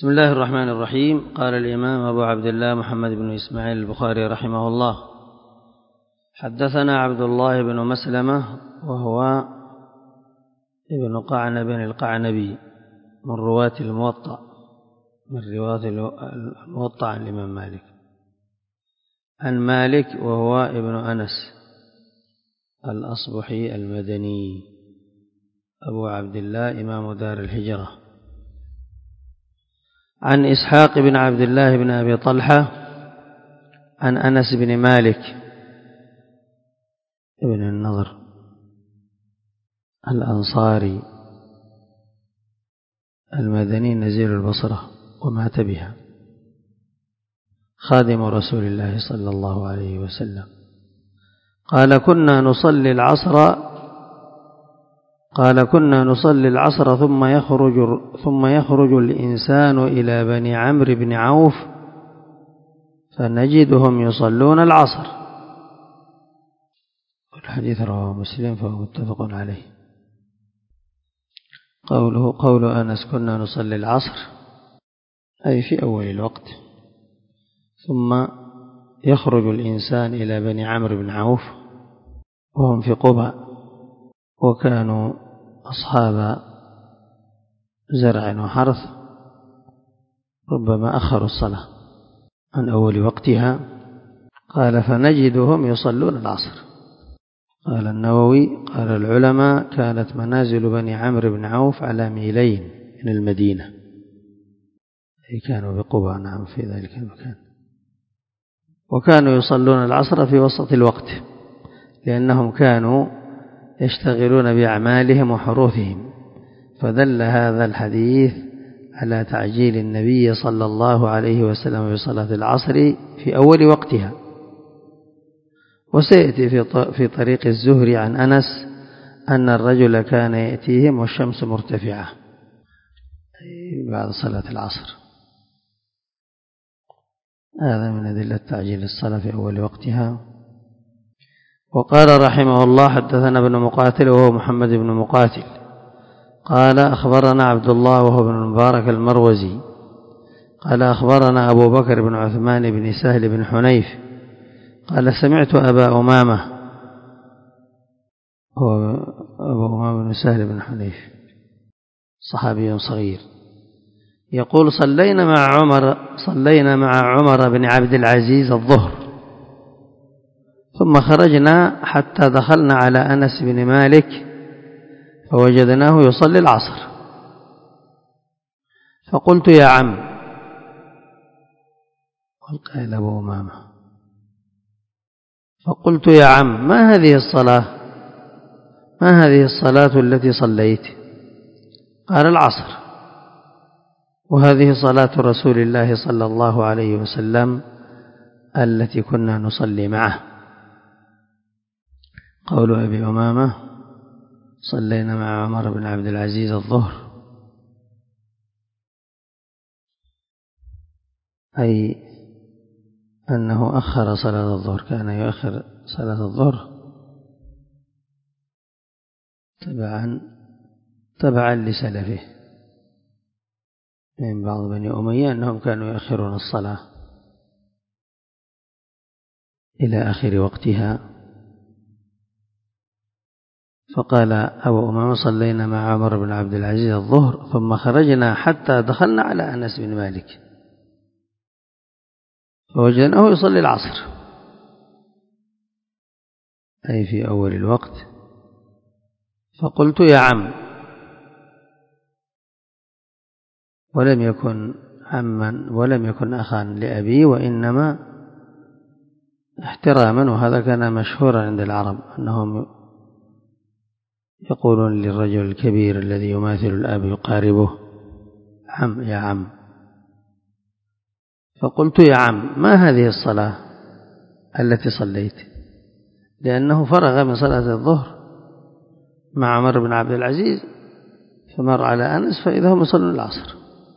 بسم الله الرحمن الرحيم. قال الإمام أبو عبد الله محمد بن إسماعيل البخاري رحمه الله: حدثنا عبد الله بن مسلمة وهو ابن قعنب القعنبي من رواة الموطأ عن الإمام مالك، عن مالك وهو ابن أنس الأصبحي المدني أبو عبد الله إمام دار الهجرة، عن إسحاق بن عبد الله بن أبي طلحة عن أنس بن مالك ابن النضر الأنصاري المدني نزيل البصرة ومات بها، خادم رسول الله صلى الله عليه وسلم. قال: كنا نصلي العصر ثم يخرج الإنسان إلى بني عمرو بن عوف فنجدهم يصلون العصر. الحديث رواه مسلم فهو متفق عليه. قول أنس: كنا نصلي العصر أي في أول الوقت، ثم يخرج الإنسان إلى بني عمرو بن عوف وهم في قباء، وكانوا أصحاب زرع وحرث، ربما أخروا الصلاة عن أول وقتها. قال: فنجدهم يصلون العصر. قال النووي: قال العلماء: كانت منازل بني عمرو بن عوف على ميلين من المدينة، أي كانوا بقباء، نعم، في ذلك المكان، وكانوا يصلون العصر في وسط الوقت لأنهم كانوا يشتغلون بأعمالهم وحروثهم، فدل هذا الحديث على تعجيل النبي صلى الله عليه وسلم بصلاة العصر في أول وقتها. وسيأتي في طريق الزهري عن أنس أن الرجل كان يأتيهم والشمس مرتفعة بعد صلاة العصر. هذا من أدلة تعجيل الصلاة في أول وقتها. وقال رحمه الله: حدثنا ابن مقاتل وهو محمد بن مقاتل قال: أخبرنا عبد الله وهو ابن المبارك المروزي قال: أخبرنا أبو بكر بن عثمان بن سهل بن حنيف قال: سمعت أبا أمامة، هو أبو أمامة بن سهل بن حنيف صحابي صغير، يقول: صلينا مع عمر بن عبد العزيز الظهر، ثم خرجنا حتى دخلنا على أنس بن مالك فوجدناه يصلي العصر، فقلت: يا عم، قال أبو أمامة، فقلت: يا عم، ما هذه الصلاة التي صليت؟ قال: العصر، وهذه صلاة رسول الله صلى الله عليه وسلم التي كنا نصلي معه. قول أبي أمامة: صلينا مع عمر بن عبد العزيز الظهر، أي أنه أخر صلاة الظهر، كان يؤخر صلاة الظهر تبعا لسلفه من بعض بني أمية أنهم كانوا يؤخرون الصلاة إلى آخر وقتها. فقال أبو أمامة: صلينا مع عمر بن عبد العزيز الظهر ثم خرجنا حتى دخلنا على أنس بن مالك فوجدناه يصلي العصر، أي في أول الوقت. فقلت: يا عم، ولم يكن عما ولم يكن أخا لأبي، وإنما احتراما، وهذا كان مشهورا عند العرب أنهم يقولون للرجل الكبير الذي يماثل الأب يقاربه: عم، يا عم. فقلت: يا عم، ما هذه الصلاة التي صليت؟ لأنه فرغ من صلاة الظهر مع عمر بن عبد العزيز فمر على أنس فإذا هم يصلون العصر.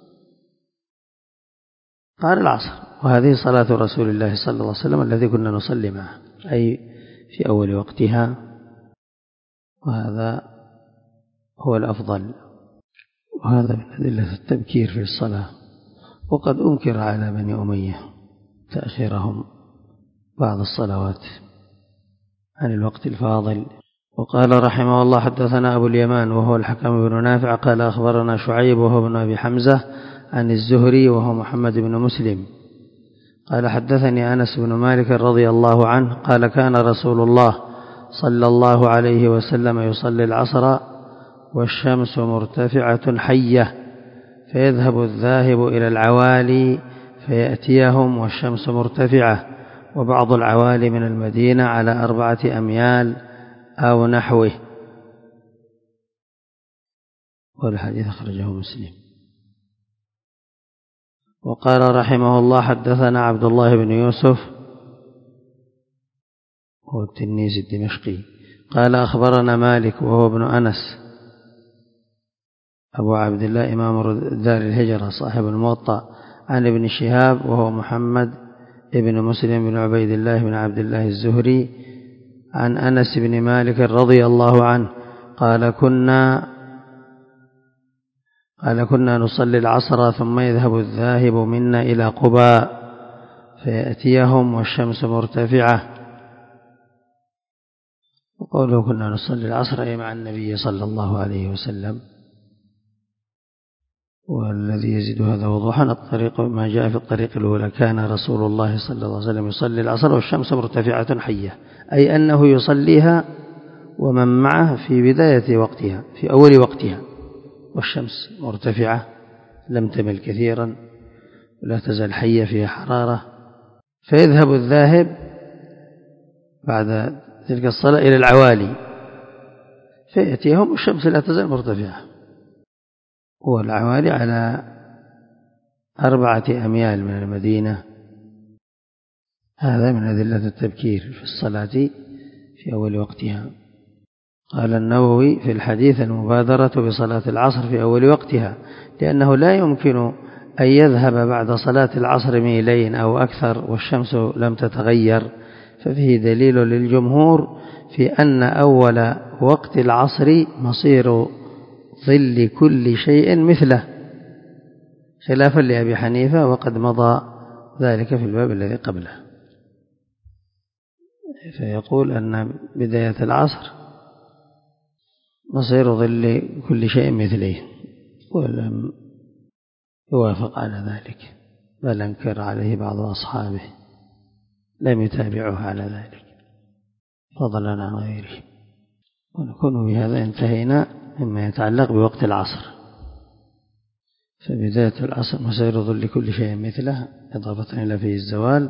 قال: العصر، وهذه صلاة رسول الله صلى الله عليه وسلم الذي كنا نصلي معه، أي في أول وقتها، وهذا هو الأفضل، وهذا من أدلة التبكير في الصلاة. وقد أنكر على بني أمية تأخيرهم بعض الصلوات عن الوقت الفاضل. وقال رحمه الله حدثنا أبو اليمان وهو الحكم بن نافع قال أخبرنا شعيب وهو ابن أبي حمزة عن الزهري وهو محمد بن مسلم قال حدثني أنس بن مالك رضي الله عنه قال كان رسول الله صلى الله عليه وسلم يصلي العصر والشمس مرتفعة حية فيذهب الذاهب إلى العوالي فيأتيهم والشمس مرتفعة وبعض العوالي من المدينة على 4 أميال أو نحوه. والحديث أخرجه مسلم. وقال رحمه الله حدثنا عبد الله بن يوسف هو التنيسي الدمشقي قال أخبرنا مالك وهو ابن أنس أبو عبد الله إمام دار الهجرة صاحب الموطأ عن ابن شهاب وهو محمد ابن مسلم بن عبيد الله بن عبد الله الزهري عن أنس بن مالك رضي الله عنه قال كنا نصلي العصر ثم يذهب الذاهب منا إلى قباء فيأتيهم والشمس مرتفعة. وقوله كنا نصلي العصر أي مع النبي صلى الله عليه وسلم. والذي يزيد هذا وضوحا الطريق ما جاء في الطريق الأولى كان رسول الله صلى الله عليه وسلم يصلي العصر والشمس مرتفعة حية أي أنه يصليها ومن معه في بداية وقتها في أول وقتها والشمس مرتفعة لم تمل كثيرا ولا تزال حية فيها حرارة فيذهب الذاهب بعد تلك الصلاة إلى العوالي فيأتيهم والشمس لا تزال مرتفعة والعوالي على 4 أميال من المدينة. هذا من أدلة التبكير في الصلاة في أول وقتها. قال النووي في الحديث المبادرة بصلاة العصر في أول وقتها لأنه لا يمكن أن يذهب بعد صلاة العصر ميلين أو أكثر والشمس لم تتغير ففيه دليل للجمهور في أن أول وقت العصر مصير ظل كل شيء مثله خلافا لأبي حنيفة وقد مضى ذلك في الباب الذي قبله. فيقول أن بداية العصر مصير ظل كل شيء مثله ولم يوافق على ذلك بل أنكر عليه بعض أصحابه لم يتابعه على ذلك فضلا عن غيره. ونكون بهذا انتهينا مما يتعلق بوقت العصر. فبداية العصر مصير ظل كل شيء مثله إضافة إلى فيه الزوال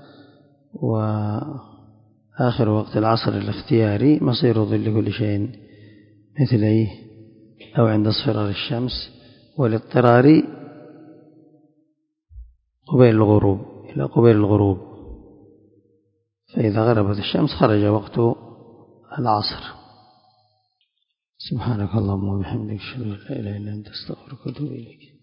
وآخر وقت العصر الاختياري مصير ظل كل شيء مثليه أو عند اصفرار الشمس والاضطراري قبيل الغروب إلى قبيل الغروب فإذا غربت الشمس خرج وقت العصر. سبحانك اللهم وبحمدك أشهد أن لا إله إلا أنت أستغفرك وأتوب إليك.